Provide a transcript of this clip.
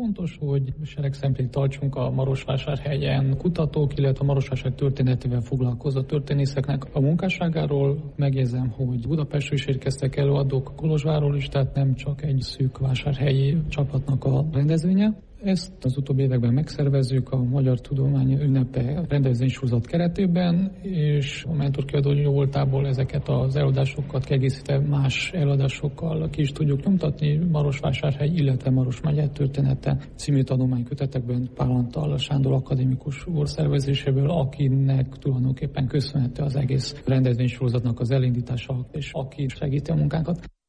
Fontos, hogy seregszemplét tartsunk a Marosvásárhelyen kutatók, illetve a Marosvásárhely történetével foglalkozó történészeknek a munkásságáról. Megjegyzem, hogy Budapestről is érkeztek előadók, Kolozsvárról is, tehát nem csak egy szűk vásárhelyi csapatnak a rendezvénye. Ezt az utóbbi években megszervezzük a Magyar Tudomány Ünnepe rendezvénysorozat keretében, és a mentorkiadó voltából ezeket az előadásokat kiegészítve más előadásokkal ki is tudjuk nyomtatni. Marosvásárhely, illetve Maros megye története című tanulmánykötetekben Pál Antal Sándor akadémikus úr szervezéséből, akinek tulajdonképpen köszönhető az egész rendezvénysorozatnak az elindítása, és aki segíti a munkánkat.